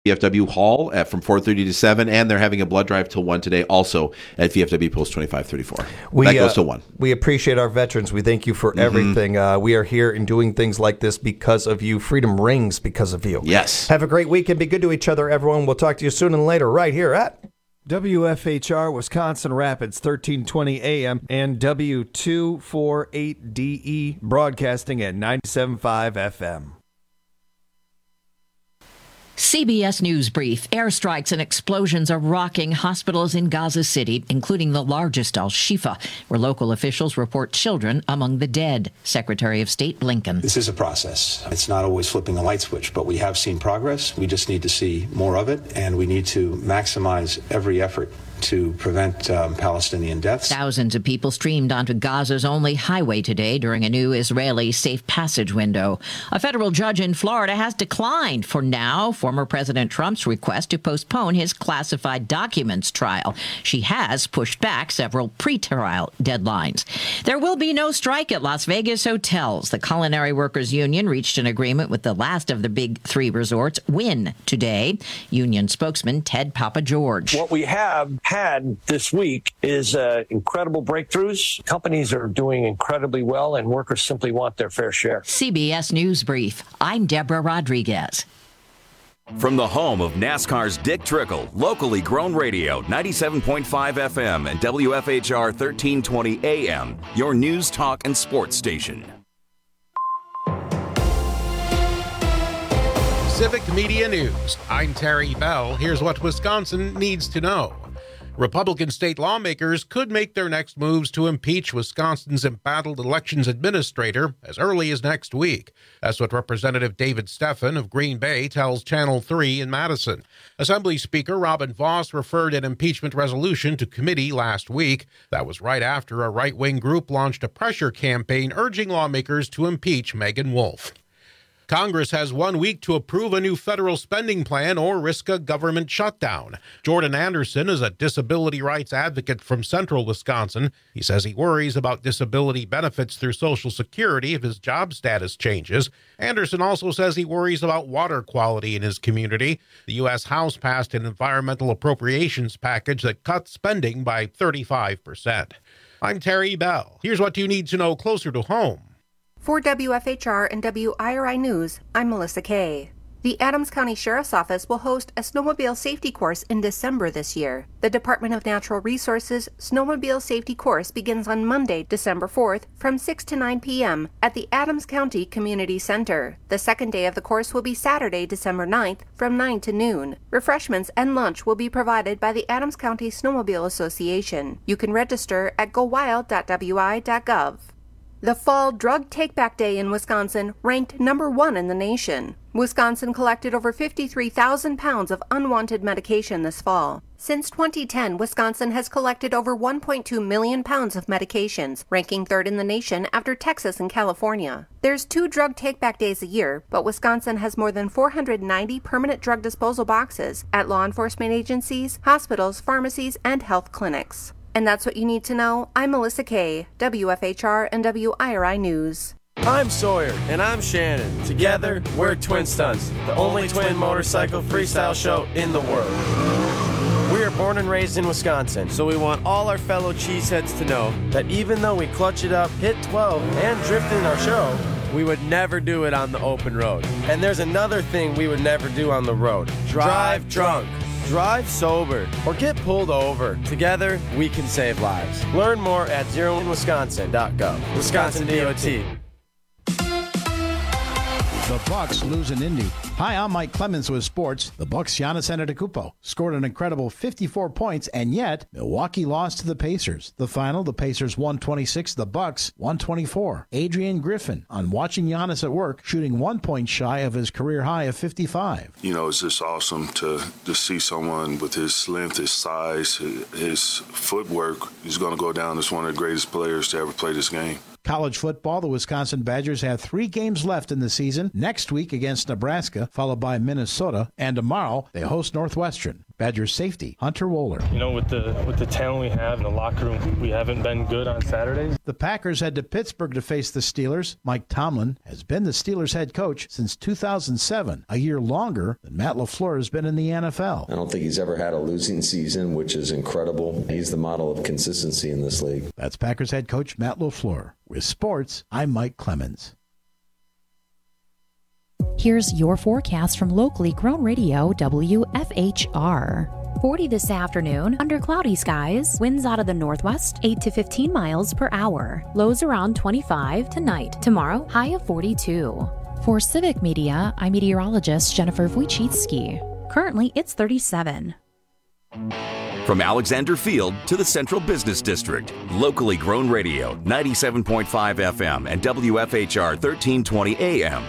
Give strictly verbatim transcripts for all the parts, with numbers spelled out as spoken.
V F W Hall at from four thirty to seven, and they're having a blood drive till one today, also at V F W Post twenty-five thirty-four. We, that goes uh, to one. We appreciate our veterans. We thank you for Mm-hmm. everything. Uh, we are here and doing things like this because of you. Freedom rings because of you. Yes. Have a great week and be good to each other, everyone. We'll talk to you soon and later right here at W F H R Wisconsin Rapids, thirteen twenty A M, and W two forty-eight D E broadcasting at ninety-seven point five F M. C B S News Brief. Airstrikes and explosions are rocking hospitals in Gaza City, including the largest, Al-Shifa, where local officials report children among the dead. Secretary of State Blinken. This is a process. It's not always flipping a light switch, but we have seen progress. We just need to see more of it, and we need to maximize every effort to prevent um, Palestinian deaths. Thousands of people streamed onto Gaza's only highway today during a new Israeli safe passage window. A federal judge in Florida has declined, for now, former President Trump's request to postpone his classified documents trial. She has pushed back several pre-trial deadlines. There will be no strike at Las Vegas hotels. The Culinary Workers Union reached an agreement with the last of the big three resorts, Wynn, today. Union spokesman Ted Papageorge. What we have had this week is uh, incredible breakthroughs. Companies are doing incredibly well, and workers simply want their fair share. C B S News Brief. I'm Deborah Rodriguez. From the home of NASCAR's Dick Trickle, locally grown radio, ninety-seven point five F M and W F H R thirteen twenty A M, your news, talk, and sports station. Civic Media News. I'm Terry Bell. Here's what Wisconsin needs to know. Republican state lawmakers could make their next moves to impeach Wisconsin's embattled elections administrator as early as next week. That's what Representative David Steffen of Green Bay tells Channel three in Madison. Assembly Speaker Robin Vos referred an impeachment resolution to committee last week. That was right after a right-wing group launched a pressure campaign urging lawmakers to impeach Megan Wolfe. Congress has one week to approve a new federal spending plan or risk a government shutdown. Jordan Anderson is a disability rights advocate from central Wisconsin. He says he worries about disability benefits through Social Security if his job status changes. Anderson also says he worries about water quality in his community. The U S House passed an environmental appropriations package that cuts spending by thirty-five percent. I'm Terry Bell. Here's what you need to know closer to home. For W F H R and W I R I News, I'm Melissa Kay. The Adams County Sheriff's Office will host a snowmobile safety course in December this year. The Department of Natural Resources Snowmobile Safety Course begins on Monday, December fourth from six to nine p.m. at the Adams County Community Center. The second day of the course will be Saturday, December ninth from nine to noon. Refreshments and lunch will be provided by the Adams County Snowmobile Association. You can register at go wild dot w i dot gov. The Fall Drug Take-Back Day in Wisconsin ranked number one in the nation. Wisconsin collected over fifty-three thousand pounds of unwanted medication this fall. Since twenty ten, Wisconsin has collected over one point two million pounds of medications, ranking third in the nation after Texas and California. There's two drug take-back days a year, but Wisconsin has more than four hundred ninety permanent drug disposal boxes at law enforcement agencies, hospitals, pharmacies, and health clinics. And that's what you need to know. I'm Melissa Kay, W F H R and W I R I News. I'm Sawyer. And I'm Shannon. Together, we're Twin Stunts, the only twin motorcycle freestyle show in the world. We are born and raised in Wisconsin, so we want all our fellow cheeseheads to know that even though we clutch it up, hit twelve, and drift in our show, we would never do it on the open road. And there's another thing we would never do on the road. Drive drunk. Drive sober or get pulled over. Together, we can save lives. Learn more at zero in wisconsin dot gov. Wisconsin D O T. The Bucks lose in Indy. Hi, I'm Mike Clemens with sports. The Bucks' Giannis Antetokounmpo scored an incredible fifty-four points, and yet Milwaukee lost to the Pacers. The final, the Pacers one twenty-six, the Bucks one twenty-four. Adrian Griffin on watching Giannis at work, shooting one point shy of his career high of fifty-five. You know, it's just awesome to, to see someone with his length, his size, his footwork. He's going to go down as one of the greatest players to ever play this game. College football, the Wisconsin Badgers have three games left in the season. Next week against Nebraska, followed by Minnesota, and tomorrow they host Northwestern. Badgers safety Hunter Wohler. You know, with the with the talent we have in the locker room, we haven't been good on Saturdays. The Packers head to Pittsburgh to face the Steelers. Mike Tomlin has been the Steelers head coach since two thousand seven, a year longer than Matt LaFleur has been in the N F L. I don't think he's ever had a losing season, which is incredible. He's the model of consistency in this league. That's Packers head coach Matt LaFleur. With sports, I'm Mike Clemens. Here's your forecast from locally grown radio W F H R. forty this afternoon, under cloudy skies, winds out of the northwest, eight to fifteen miles per hour. Lows around twenty-five tonight. Tomorrow, high of forty-two. For Civic Media, I'm meteorologist Jennifer Wojcicki. Currently, it's thirty-seven. From Alexander Field to the Central Business District, locally grown radio, ninety-seven point five F M and W F H R thirteen twenty A M.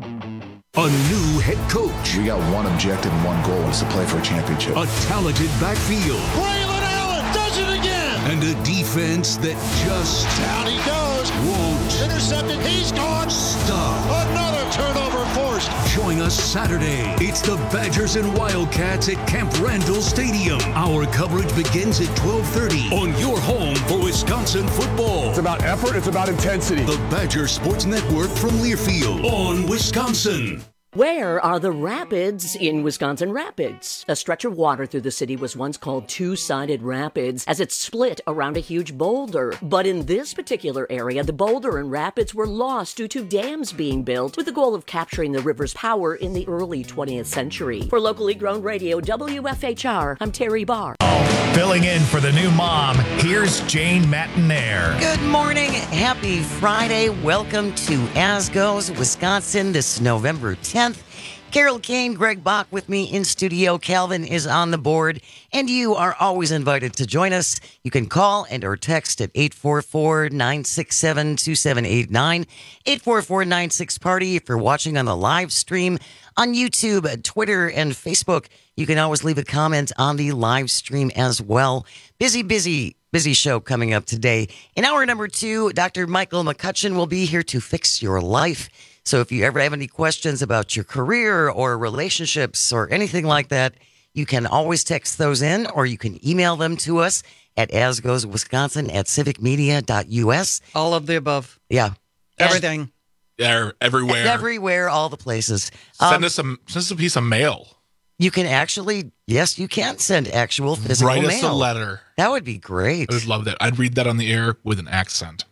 A new head coach. We got one objective and one goal is to play for a championship. A talented backfield. Braylon Allen does it again. And a defense that just down he goes. Won't intercepted. He's gone. Stop. Another turnover forced. Join us Saturday. It's the Badgers and Wildcats at Camp Randall Stadium. Our coverage begins at twelve thirty on your home for Wisconsin football. It's about effort. It's about intensity. The Badger Sports Network from Learfield on Wisconsin. Where are the rapids in Wisconsin Rapids? A stretch of water through the city was once called Two-Sided Rapids as it split around a huge boulder. But in this particular area, the boulder and rapids were lost due to dams being built with the goal of capturing the river's power in the early twentieth century. For locally grown radio W F H R, I'm Terry Barr. Filling in for the new mom, here's Jane Matinaire. Good morning. Happy Friday. Welcome to As Goes Wisconsin this November tenth. Carol Kane, Greg Bach with me in studio. Calvin is on the board, and you are always invited to join us. You can call and or text at eight four four, nine six seven, two seven eight nine, eight four four, nine six party. If you're watching on the live stream on YouTube, Twitter, and Facebook, you can always leave a comment on the live stream as well. Busy, busy, busy show coming up today. In hour number two, Doctor Michael McCutcheon will be here to fix your life. So if you ever have any questions about your career or relationships or anything like that, you can always text those in, or you can email them to us at asgoeswisconsin at civicmedia dot U S. All of the above. Yeah. Everything. They're everywhere. Everywhere, all the places. Send Um, us some send us a piece of mail. You can actually, yes, you can send actual physical Write mail. us a letter. That would be great. I would love that. I'd read that on the air with an accent.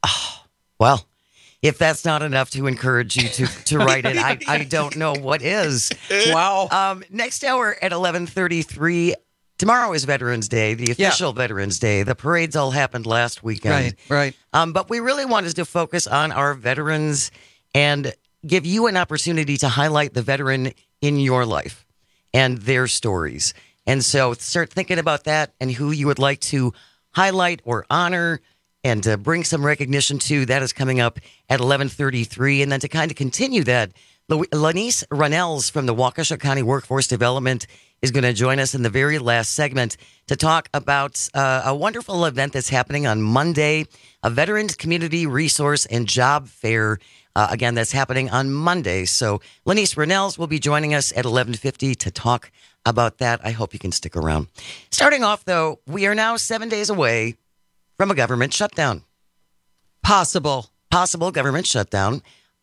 Well, if that's not enough to encourage you to, to write it, I, I don't know what is. Wow. Um, next hour at eleven thirty-three, tomorrow is Veterans Day, the official yeah. Veterans Day. The parades all happened last weekend. Right, right. Um, but we really wanted to focus on our veterans and give you an opportunity to highlight the veteran in your life and their stories. And so start thinking about that and who you would like to highlight or honor and uh, bring some recognition to. That is coming up at eleven thirty-three. And then to kind of continue that, Lanice Runnels from the Waukesha County Workforce Development is going to join us in the very last segment to talk about uh, a wonderful event that's happening on Monday, a Veterans Community Resource and Job Fair. Uh, again, that's happening on Monday. So Lanice Runnels will be joining us at eleven fifty to talk about that. I hope you can stick around. Starting off, though, we are now seven days away from a government shutdown. Possible. Possible government shutdown.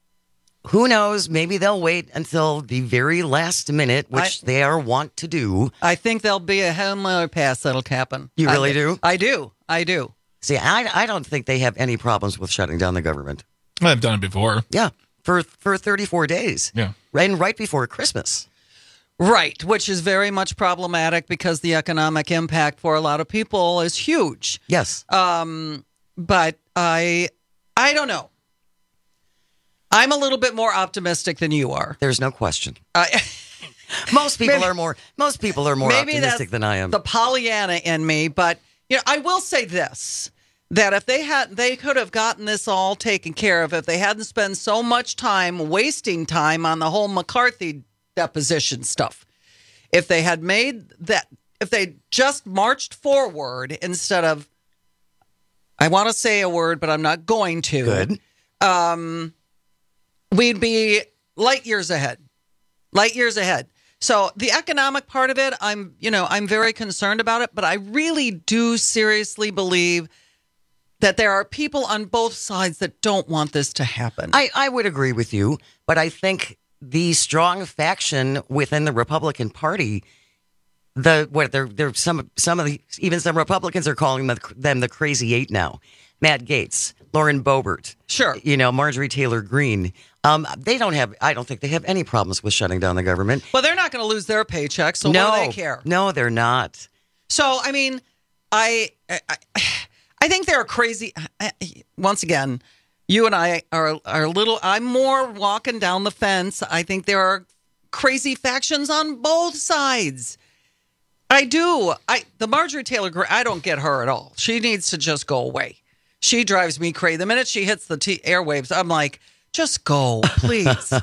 Who knows? Maybe they'll wait until the very last minute, which I, they are wont to do. I think there'll be a Hail Mary pass that'll happen. You really I, do? I do. I do. See, I, I don't think they have any problems with shutting down the government. I've done it before. Yeah, for for thirty-four days. Yeah. And right before Christmas. Right, which is very much problematic because the economic impact for a lot of people is huge. Yes. Um, but I, I don't know. I'm a little bit more optimistic than you are. There's no question. Uh, most people maybe, are more. Most people are more maybe optimistic that's than I am. The Pollyanna in me, but you know, I will say this: that if they had, they could have gotten this all taken care of if they hadn't spent so much time wasting time on the whole McCarthy deposition stuff. If they had made that, if they just marched forward instead of, I want to say a word, but I'm not going to. Good. Um, we'd be light years ahead. Light years ahead. So the economic part of it, I'm, you know, I'm very concerned about it, but I really do seriously believe that there are people on both sides that don't want this to happen. I, I would agree with you, but I think the strong faction within the Republican Party, the what they're they're some some of the even some Republicans are calling them, them the crazy eight now. Matt Gaetz, Lauren Boebert, sure, you know, Marjorie Taylor Greene. Um, they don't have. I don't think they have any problems with shutting down the government. Well, they're not going to lose their paycheck, so no, what do they care? No, they're not. So, I mean, I, I, I think they're crazy. Once again, you and I are are a little. I'm more walking down the fence. I think there are crazy factions on both sides. I do. I the Marjorie Taylor Greene. I don't get her at all. She needs to just go away. She drives me crazy. The minute she hits the t- airwaves, I'm like, just go, please.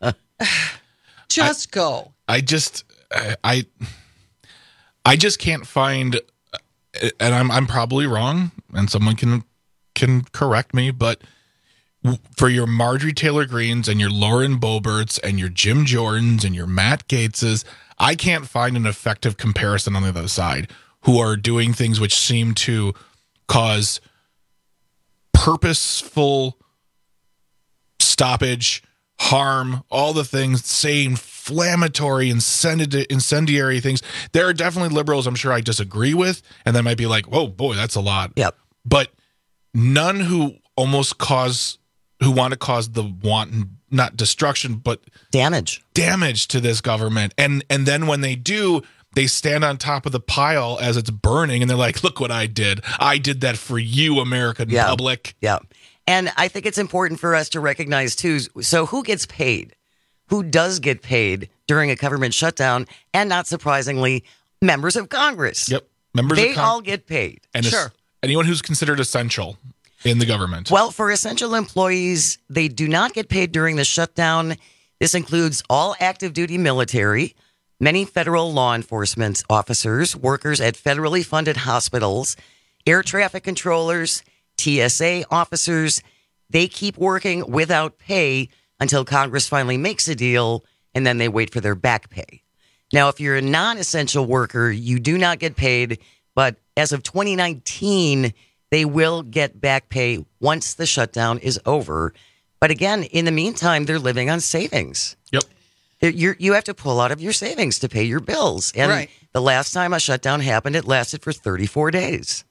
just I, go. I just, I, I just can't find, and I'm I'm probably wrong, and someone can can correct me, but for your Marjorie Taylor Greenes and your Lauren Boeberts and your Jim Jordans and your Matt Gaetzes, I can't find an effective comparison on the other side who are doing things which seem to cause purposeful stoppage, harm, all the things, say inflammatory, incendi- incendiary things. There are definitely liberals I'm sure I disagree with, and they might be like, whoa, boy, that's a lot. Yep. But none who almost cause, who want to cause the wanton, not destruction, but damage, damage to this government. And, and then when they do, they stand on top of the pile as it's burning, and they're like, look what I did. I did that for you, American yeah. public. Yeah. And I think it's important for us to recognize, too, so who gets paid? Who does get paid during a government shutdown? And not surprisingly, members of Congress. Yep. Members they of Con- all get paid. And sure. Anyone who's considered essential in the government. Well, for essential employees, they do not get paid during the shutdown. This includes all active duty military, many federal law enforcement officers, workers at federally funded hospitals, air traffic controllers, T S A officers. They keep working without pay until Congress finally makes a deal, and then they wait for their back pay. Now, if you're a non-essential worker, you do not get paid, but as of twenty nineteen, they will get back pay once the shutdown is over. But again, in the meantime, they're living on savings. Yep. You're, you have to pull out of your savings to pay your bills. And right. the last time a shutdown happened, it lasted for thirty-four days.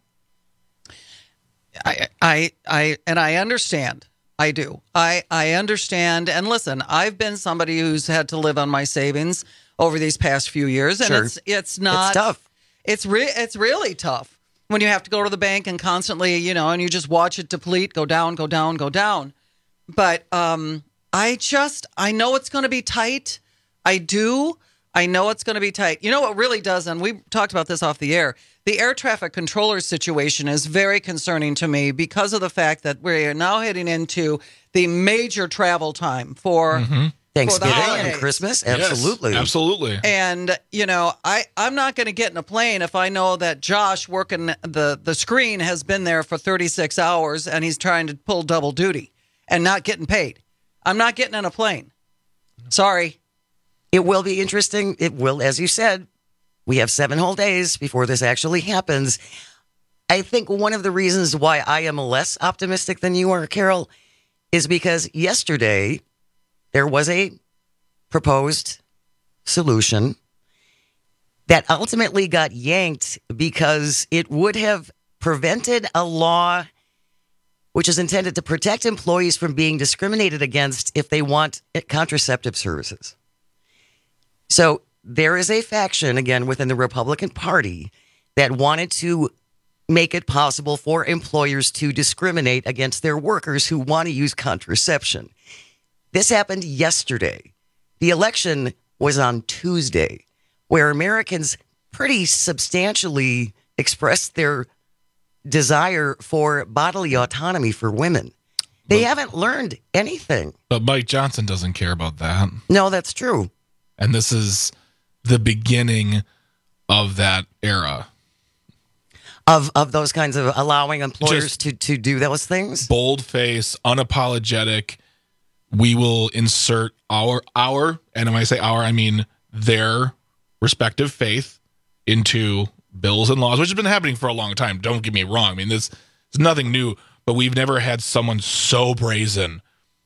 I, I, I, and I understand. I do. I, I understand. And listen, I've been somebody who's had to live on my savings over these past few years, and Sure. it's it's not It's tough. It's re- it's really tough when you have to go to the bank and constantly, you know, and you just watch it deplete, go down, go down, go down. But um, I just I know it's going to be tight. I do. I know it's going to be tight. You know what really does, and we talked about this off the air, the air traffic controller situation is very concerning to me because of the fact that we're now heading into the major travel time for, mm-hmm. Thanksgiving for the and holidays. Christmas. Absolutely. Yes, absolutely. And, you know, I, I'm not going to get in a plane if I know that Josh working the, the screen has been there for thirty-six hours and he's trying to pull double duty and not getting paid. I'm not getting in a plane. Sorry. It will be interesting. It will, as you said, we have seven whole days before this actually happens. I think one of the reasons why I am less optimistic than you are, Carol, is because yesterday there was a proposed solution that ultimately got yanked because it would have prevented a law which is intended to protect employees from being discriminated against if they want contraceptive services. So there is a faction, again, within the Republican Party that wanted to make it possible for employers to discriminate against their workers who want to use contraception. This happened yesterday. The election was on Tuesday, where Americans pretty substantially expressed their desire for bodily autonomy for women. They But- haven't learned anything. But Mike Johnson doesn't care about that. No, that's true. And this is the beginning of that era. Of of those kinds of allowing employers Just- to, to do those things? Bold face, unapologetic. We will insert our, our, and when I say our, I mean their respective faith into bills and laws, which has been happening for a long time. Don't get me wrong. I mean, this is nothing new, but we've never had someone so brazen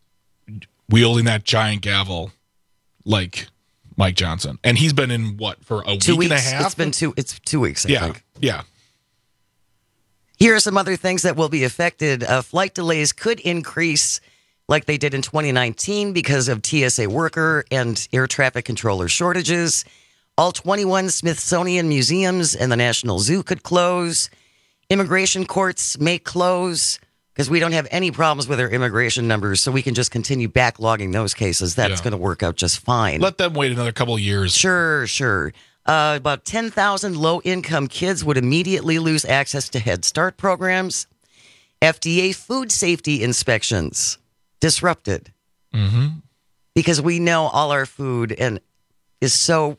wielding that giant gavel like Mike Johnson. And he's been in what, for a two week weeks. and a half? It's been two, it's two weeks, I yeah. think. Yeah. Here are some other things that will be affected. Uh, flight delays could increase like they did in twenty nineteen because of T S A worker and air traffic controller shortages. All twenty-one Smithsonian museums and the National Zoo could close. Immigration courts may close because we don't have any problems with our immigration numbers, so we can just continue backlogging those cases. That's Yeah. going to work out just fine. Let them wait another couple of years. Sure, sure. Uh, about ten thousand low-income kids would immediately lose access to Head Start programs. F D A food safety inspections disrupted Mm-hmm. because we know all our food and is so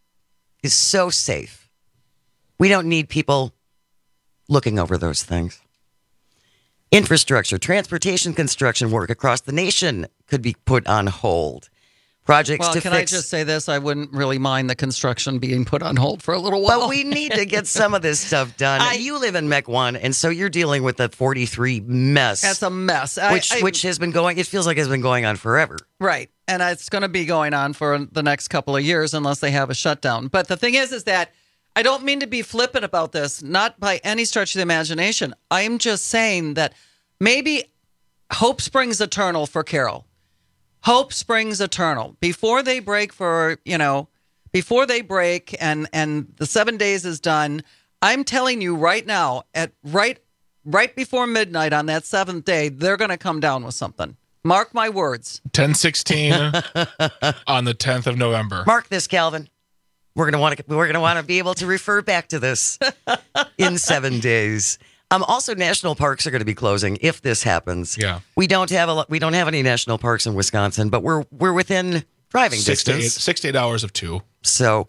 is so safe. We don't need people looking over those things. Infrastructure, transportation, construction work across the nation could be put on hold. Projects Well, to can fix. I just say this? I wouldn't really mind the construction being put on hold for a little while. But we need to get some of this stuff done. I- you live in Mech One, and so you're dealing with the forty-three mess. That's a mess. I- which I- which has been going. It feels like it's been going on forever. Right. And it's going to be going on for the next couple of years unless they have a shutdown. But the thing is, is that I don't mean to be flippant about this, not by any stretch of the imagination. I'm just saying that maybe hope springs eternal for Carol. Hope springs eternal. Before they break for, you know, before they break and, and the seven days is done, I'm telling you right now, at right right before midnight on that seventh day, they're going to come down with something. Mark my words. ten sixteen on the tenth of November. Mark this, Calvin. We're gonna want to. We're gonna want to be able to refer back to this in seven days. Um, also, national parks are going to be closing if this happens. Yeah, we don't have a. We don't have any national parks in Wisconsin, but we're we're within driving six distance. To eight, six to eight hours of two. So,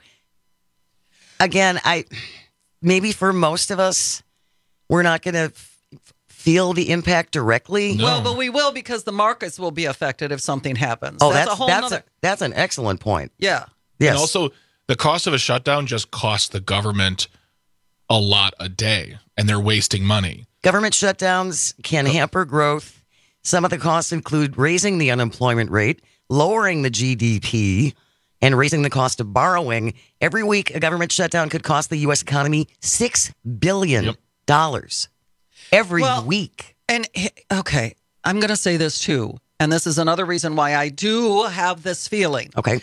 again, I maybe for most of us, we're not going to f- feel the impact directly. Well, but we will because the markets will be affected if something happens. Oh, that's, that's a whole that's nother. a, that's an excellent point. Yeah. Yes. And also, the cost of a shutdown just costs the government a lot a day, and they're wasting money. Government shutdowns can hamper growth. Some of the costs include raising the unemployment rate, lowering the G D P, and raising the cost of borrowing. Every week, a government shutdown could cost the U S economy six billion dollars. Every Well, week. And okay, I'm going to say this too, and this is another reason why I do have this feeling. Okay.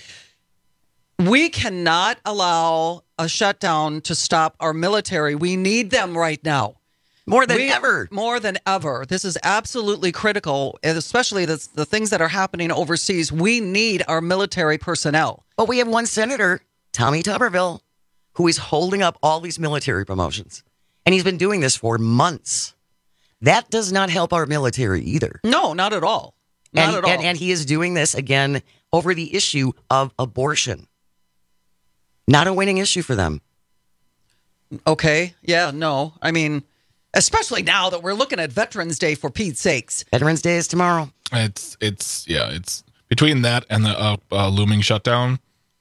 We cannot allow a shutdown to stop our military. We need them right now. More than We- ever. More than ever. This is absolutely critical, and especially the, the things that are happening overseas. We need our military personnel. But we have one senator, Tommy Tuberville, who is holding up all these military promotions. And he's been doing this for months. That does not help our military either. No, not at all. Not and, at all. And, and he is doing this again over the issue of abortion. Not a winning issue for them. Okay. Yeah, no. I mean, especially now that we're looking at Veterans Day, for Pete's sakes. Veterans Day is tomorrow. It's it's yeah, it's between that and the uh, uh, looming shutdown.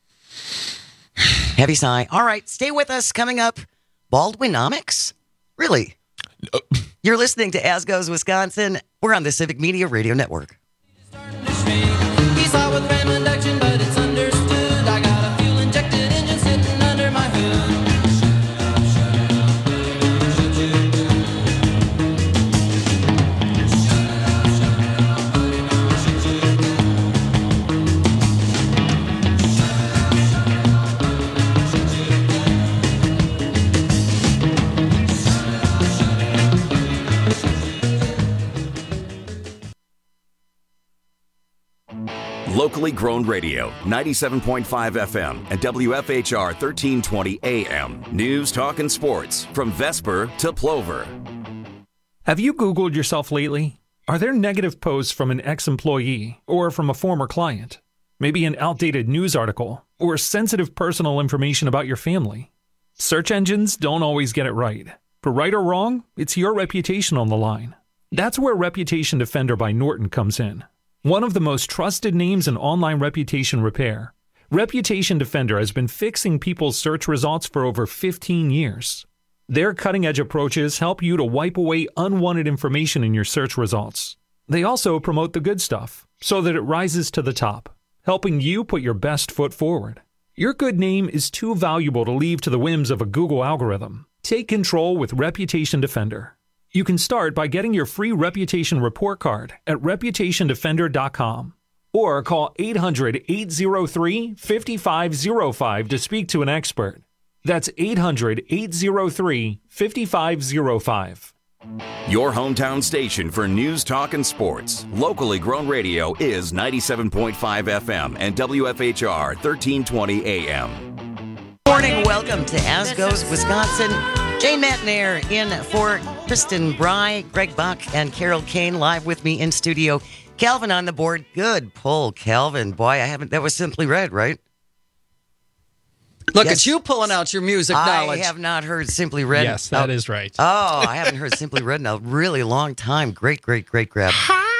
Heavy sigh. All right, stay with us. Coming up, Baldwinomics? Really? You're listening to As Goes Wisconsin. We're on the Civic Media Radio Network. He saw with ram induction, but it's understood. I got a fuel injected engine sitting under my hood. Locally grown radio, ninety-seven point five F M and W F H R thirteen twenty A M. News, talk, and sports from Vesper to Plover. Have you Googled yourself lately? Are there negative posts from an ex-employee or from a former client? Maybe an outdated news article or sensitive personal information about your family? Search engines don't always get it right. For right or wrong, it's your reputation on the line. That's where Reputation Defender by Norton comes in. One of the most trusted names in online reputation repair. Reputation Defender has been fixing people's search results for over fifteen years. Their cutting-edge approaches help you to wipe away unwanted information in your search results. They also promote the good stuff so that it rises to the top, helping you put your best foot forward. Your good name is too valuable to leave to the whims of a Google algorithm. Take control with Reputation Defender. You can start by getting your free reputation report card at reputation defender dot com or call eight hundred, eight oh three, five five oh five to speak to an expert. That's eight hundred, eight oh three, five five oh five. Your hometown station for news, talk, and sports. Locally grown radio is ninety-seven point five F M and W F H R thirteen twenty A M. Morning, welcome to As Goes Wisconsin. Jane Matnair in for Kristen Bry, Greg Buck, and Carol Kane live with me in studio. Calvin on the board. Good pull, Calvin. Boy, I haven't. That was Simply Red, right? Look Yes. at you pulling out your music knowledge. I have not heard Simply Red. Yes, that oh, is right. Oh, I haven't heard Simply Red in a really long time. Great, great, great grab.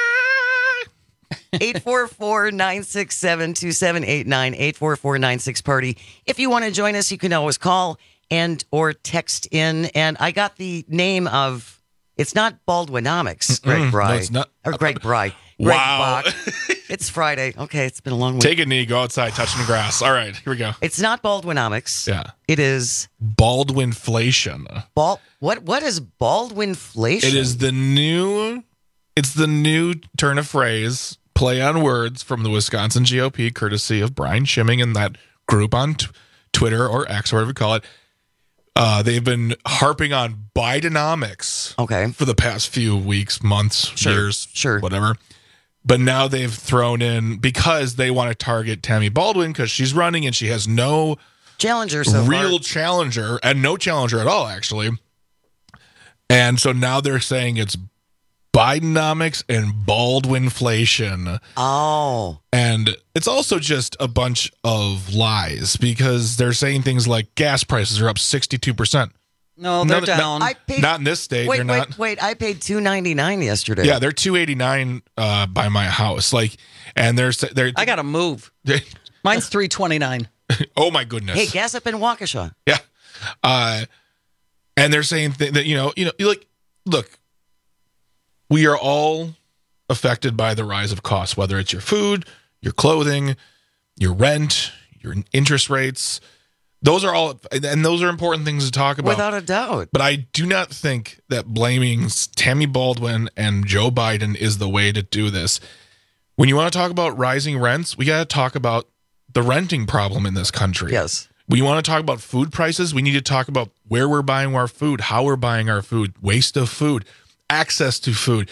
eight four four, nine six seven, two seven eight nine, eight four four, nine six party. If you want to join us, you can always call and or text in. And I got the name of, it's not Baldwinomics, Greg Mm-mm, Bry. no, it's not. Or Greg Bry. Greg Wow. Bach. It's Friday. Okay, it's been a long week. Take a knee, go outside, touching the grass. All right, here we go. It's not Baldwinomics. Yeah. It is Baldwinflation. Bald. What? What is Baldwinflation? It is the new, it's the new turn of phrase, play on words from the Wisconsin G O P, courtesy of Brian Schimming and that group on t- Twitter or X or whatever you call it. Uh, they've been harping on Bidenomics okay. for the past few weeks, months, Sure, years, sure. whatever. But now they've thrown in, because they want to target Tammy Baldwin because she's running and she has no challenger, so real far. challenger, and no challenger at all, actually. And so now they're saying it's Bidenomics and Baldwinflation. Oh. And it's also just a bunch of lies, because they're saying things like gas prices are up sixty-two percent. No, they're No, down. no, I paid, not in this state. Wait, they're wait, not. wait. I paid two ninety-nine yesterday. Yeah, they're two eighty-nine uh, by my house. Like, and there's they're. I got to move. Mine's three twenty-nine. Oh my goodness. Hey, gas up in Waukesha. Yeah. Uh, and they're saying th- that, you know, you know, like, look, we are all affected by the rise of costs, whether it's your food, your clothing, your rent, your interest rates. Those are all, and those are important things to talk about. Without a doubt. But I do not think that blaming Tammy Baldwin and Joe Biden is the way to do this. When you want to talk about rising rents, we got to talk about the renting problem in this country. Yes. When you want to talk about food prices, we need to talk about where we're buying our food, how we're buying our food, waste of food, access to food.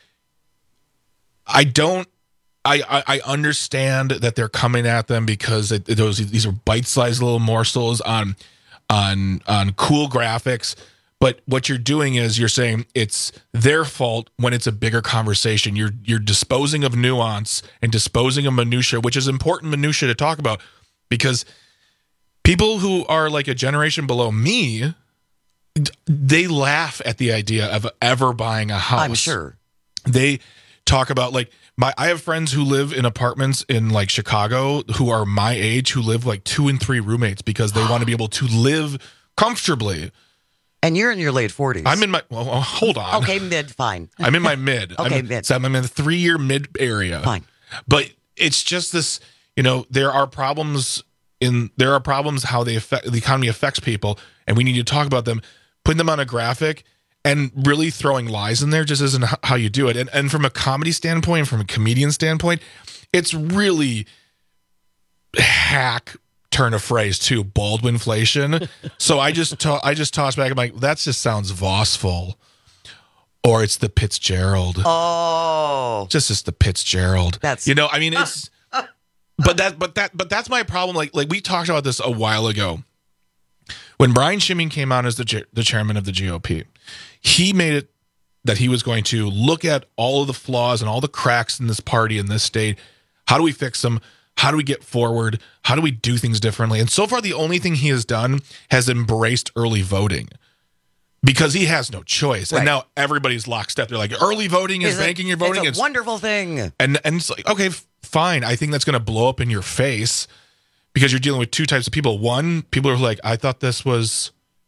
I don't, I, I, I understand that they're coming at them because it, those these are bite-sized little morsels on on on cool graphics. But what you're doing is you're saying it's their fault when it's a bigger conversation. You're you're disposing of nuance and disposing of minutia, which is important minutia to talk about, because people who are like a generation below me, they laugh at the idea of ever buying a house. I'm sure. They talk about like my I have friends who live in apartments in like Chicago who are my age, who live like two and three roommates because they want to be able to live comfortably. And you're in your late forties. I'm in my well, well, hold on. Okay, mid, fine. I'm in my mid. Okay, I'm, mid. So I'm in the three year mid area. Fine. But it's just this, you know, there are problems in there are problems how they affect the economy affects people, and we need to talk about them. Putting them on a graphic and really throwing lies in there just isn't how you do it. And and from a comedy standpoint, from a comedian standpoint, it's really hack turn of phrase too, Baldwinflation. So I just to- I just toss back. I'm like, that just sounds Vossful, or it's the Fitzgerald. Oh, just as the Fitzgerald. That's you know. I mean, it's but that but that but that's my problem. Like like we talked about this a while ago. When Brian Schimming came on as the G- the chairman of the G O P, he made it that he was going to look at all of the flaws and all the cracks in this party, in this state. How do we fix them? How do we get forward? How do we do things differently? And so far, the only thing he has done has embraced early voting, because he has no choice. Right. And now everybody's lockstep. They're like, early voting is It's a- banking your voting. It's a wonderful thing. And, and it's like, okay, f- fine. I think that's going to blow up in your face, because you're dealing with two types of people. One, people are like, I thought this was,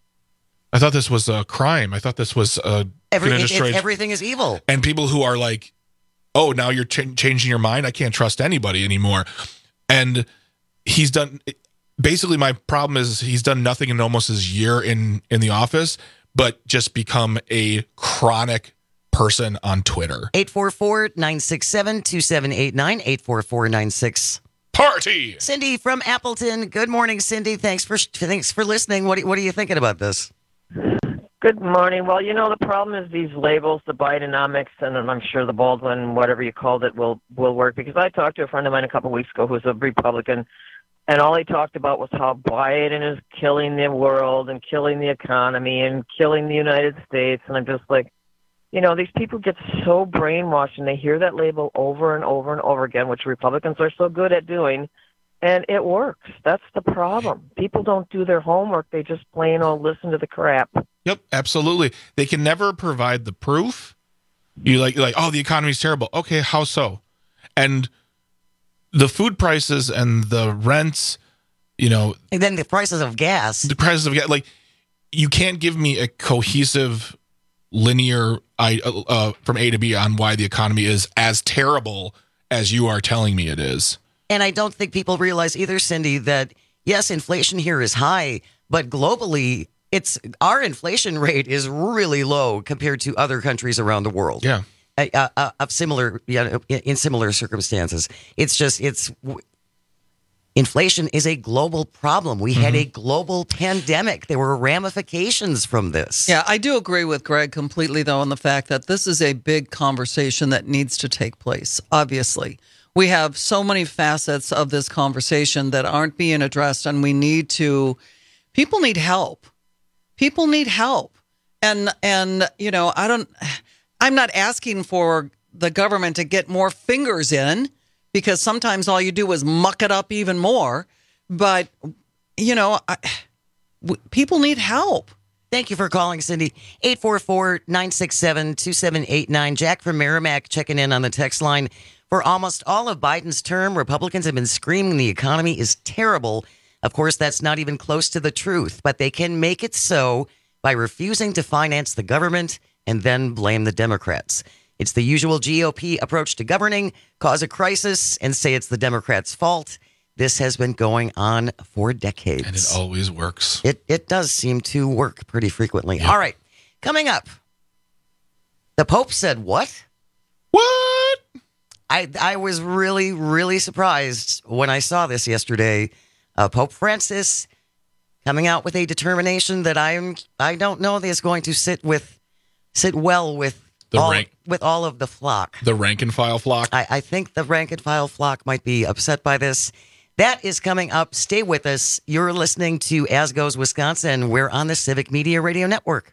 I thought this was a crime. I thought this was a Every, gonna it, destroy. it, everything is evil. And people who are like, oh, now you're ch- changing your mind. I can't trust anybody anymore. And he's done. Basically, my problem is he's done nothing in almost his year in in the office, but just become a chronic person on Twitter. eight four four, nine six seven, two seven eight nine, eight four four nine six. Party! Cindy from Appleton. Good morning, Cindy. Thanks for thanks for listening. What, what are you thinking about this? Good morning. Well, you know, the problem is these labels, the Bidenomics, and I'm sure the Baldwin, whatever you called it, will will work. Because I talked to a friend of mine a couple of weeks ago who's a Republican, and all he talked about was how Biden is killing the world and killing the economy and killing the United States. And I'm just like, you know, these people get so brainwashed, and they hear that label over and over and over again, which Republicans are so good at doing, and it works. That's the problem. People don't do their homework. They just plain old listen to the crap. Yep, absolutely. They can never provide the proof. You like, you're like, oh, the economy's terrible. Okay, how so? And the food prices and the rents, you know, and then the prices of gas. The prices of gas, like, you can't give me a cohesive, linear I uh, from A to B on why the economy is as terrible as you are telling me it is. And I don't think people realize either, Cindy, that yes, inflation here is high, but globally, it's our inflation rate is really low compared to other countries around the world. Yeah, uh, uh, of similar, yeah, in similar circumstances. It's just it's inflation is a global problem. We mm-hmm. had a global pandemic. There were ramifications from this. Yeah, I do agree with Greg completely, though, on the fact that this is a big conversation that needs to take place. Obviously, we have so many facets of this conversation that aren't being addressed, and we need to. People need help. People need help. And, and you know, I don't, I'm not asking for the government to get more fingers in, because sometimes all you do is muck it up even more. But, you know, I, w- people need help. Thank you for calling, Cindy. eight four four, nine six seven, two seven eight nine. Jack from Merrimack checking in on the text line. For almost all of Biden's term, Republicans have been screaming the economy is terrible. Of course, that's not even close to the truth, but they can make it so by refusing to finance the government and then blame the Democrats. It's the usual G O P approach to governing, cause a crisis, and say it's the Democrats' fault. This has been going on for decades. And it always works. It it does seem to work pretty frequently. Yep. All right, coming up. The Pope said what? What? I, I was really, really surprised when I saw this yesterday. Uh, Pope Francis coming out with a determination that I'm I don't know is going to sit with sit well with the all, rank, with all of the flock. The rank and file flock. I, I think the rank and file flock might be upset by this. That is coming up. Stay with us. You're listening to As Goes Wisconsin. We're on the Civic Media Radio Network.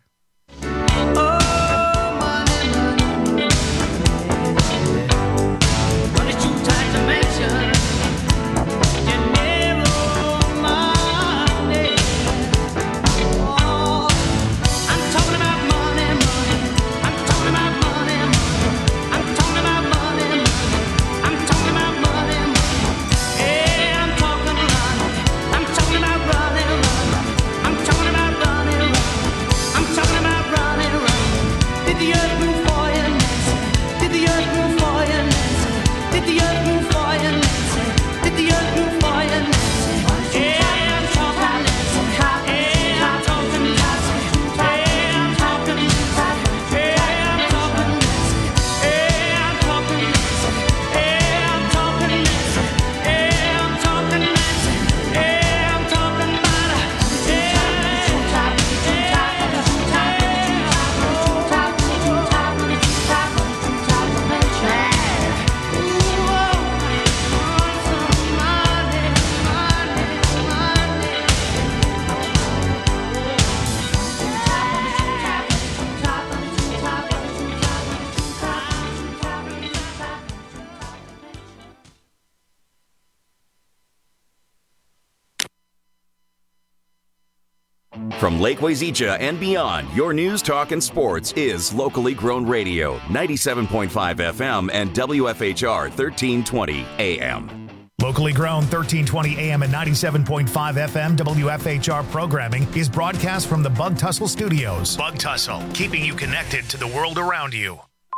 From Lake Wazeecha and beyond, your news, talk, and sports is locally grown radio, ninety-seven point five F M and W F H R thirteen twenty A M. Locally grown thirteen twenty A M and ninety-seven point five F M W F H R programming is broadcast from the Bug Tussle Studios. Bug Tussle, keeping you connected to the world around you.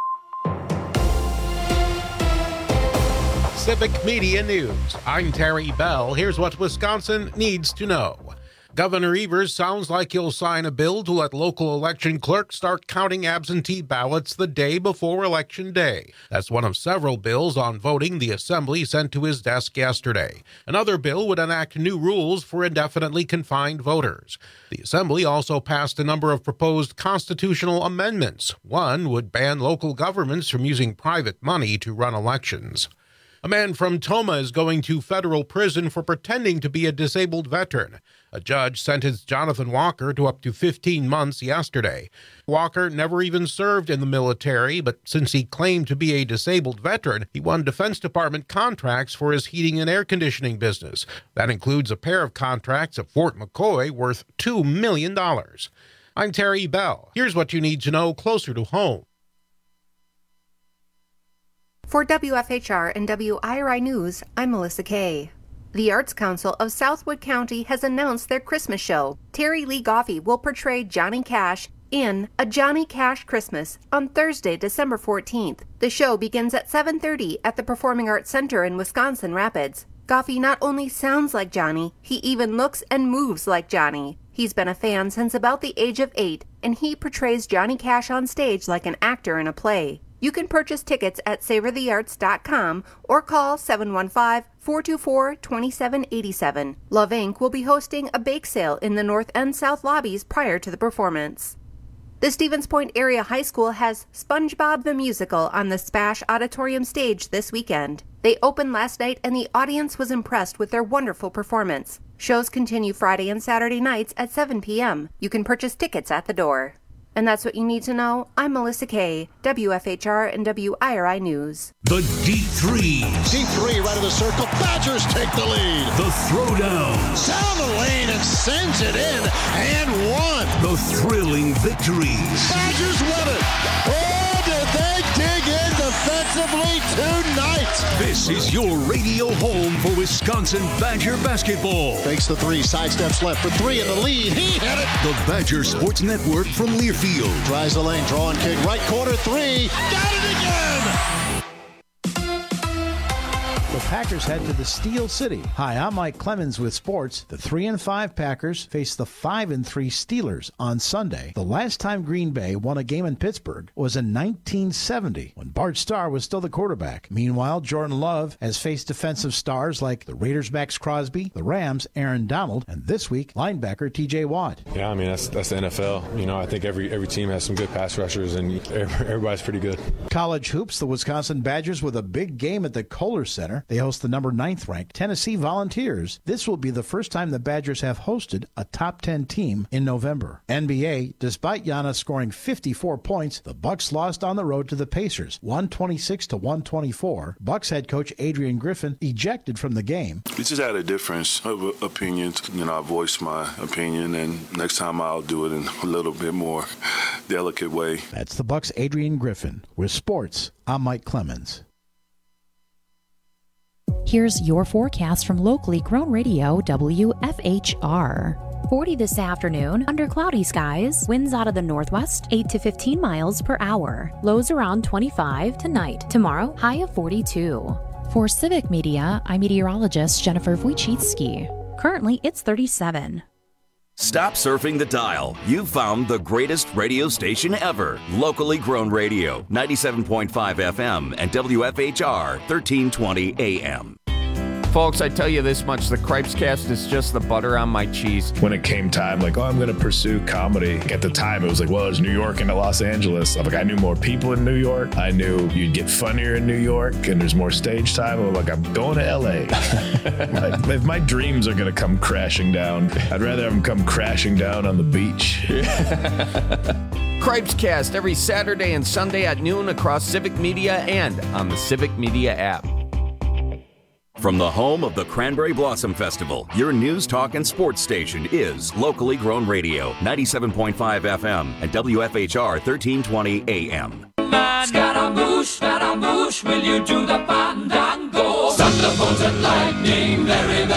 Civic Media News. I'm Terry Bell. Here's what Wisconsin needs to know. Governor Evers sounds like he'll sign a bill to let local election clerks start counting absentee ballots the day before Election Day. That's one of several bills on voting the Assembly sent to his desk yesterday. Another bill would enact new rules for indefinitely confined voters. The Assembly also passed a number of proposed constitutional amendments. One would ban local governments from using private money to run elections. A man from Toma is going to federal prison for pretending to be a disabled veteran. A judge sentenced Jonathan Walker to up to fifteen months yesterday. Walker never even served in the military, but since he claimed to be a disabled veteran, he won Defense Department contracts for his heating and air conditioning business. That includes a pair of contracts at Fort McCoy worth two million dollars. I'm Terry Bell. Here's what you need to know closer to home. For W F H R and W I R I News, I'm Melissa Kay. The Arts Council of Southwood County has announced their Christmas show. Terry Lee Goffey will portray Johnny Cash in A Johnny Cash Christmas on Thursday, December fourteenth. The show begins at seven thirty at the Performing Arts Center in Wisconsin Rapids. Goffey not only sounds like Johnny, he even looks and moves like Johnny. He's been a fan since about the age of eight, and he portrays Johnny Cash on stage like an actor in a play. You can purchase tickets at savor the arts dot com or call seven one five, four two four, two seven eight seven. Love Incorporated will be hosting a bake sale in the North and South lobbies prior to the performance. The Stevens Point Area High School has SpongeBob the Musical on the Spash Auditorium stage this weekend. They opened last night and the audience was impressed with their wonderful performance. Shows continue Friday and Saturday nights at seven p.m. You can purchase tickets at the door. And that's what you need to know. I'm Melissa Kay, W F H R and W I R I News. The Deep Threes. Deep three right of the circle. Badgers take the lead. The Throwdowns. Down the lane and sends it in and one. The thrilling victories. Badgers win it. Oh, did they dig in defensively tonight? This is your radio home for Wisconsin Badger basketball. Fakes the three, sidesteps left for three in the lead. He hit it. The Badger Sports Network from Learfield. Drives the lane, draw and kick, right corner three. Got it again. The Packers head to the Steel City. Hi, I'm Mike Clemens with sports. The three and five Packers face the five and three Steelers on Sunday. The last time Green Bay won a game in Pittsburgh was in nineteen seventy when Bart Starr was still the quarterback. Meanwhile, Jordan Love has faced defensive stars like the Raiders' Max Crosby, the Rams' Aaron Donald, and this week linebacker T J Watt. Yeah, I mean that's that's the N F L. You know, I think every every team has some good pass rushers, and everybody's pretty good. College hoops: the Wisconsin Badgers with a big game at the Kohler Center. They host the number ninth ranked Tennessee Volunteers. This will be the first time the Badgers have hosted a top ten team in November. N B A: despite Giannis scoring fifty-four points, the Bucks lost on the road to the Pacers, one twenty-six to one twenty-four. Bucks head coach Adrian Griffin ejected from the game. We just had a difference of opinions. You know, I voiced my opinion, and next time I'll do it in a little bit more delicate way. That's the Bucks' Adrian Griffin. With sports, I'm Mike Clemens. Here's your forecast from locally grown radio W F H R. forty this afternoon, under cloudy skies, winds out of the northwest, eight to fifteen miles per hour. Lows around twenty-five tonight. Tomorrow, high of forty-two. For Civic Media, I'm meteorologist Jennifer Wojcicki. Currently, it's thirty-seven. Stop surfing the dial. You've found the greatest radio station ever. Locally grown radio, ninety-seven point five F M and W F H R, thirteen twenty A M. Folks, I tell you this much, the Cripescast is just the butter on my cheese. When it came time, like, oh, I'm going to pursue comedy. At the time, it was like, well, it's New York and Los Angeles. I'm like, I knew more people in New York. I knew you'd get funnier in New York, and there's more stage time. I'm like, I'm going to L A. Like, if my dreams are going to come crashing down, I'd rather have them come crashing down on the beach. Cripescast every Saturday and Sunday at noon across Civic Media and on the Civic Media app. From the home of the Cranberry Blossom Festival, your news, talk, and sports station is Locally Grown Radio, ninety-seven point five F M and W F H R, thirteen twenty A M. Scaramouche, Scaramouche, will you do the fandango? the bones and lightning, they're in the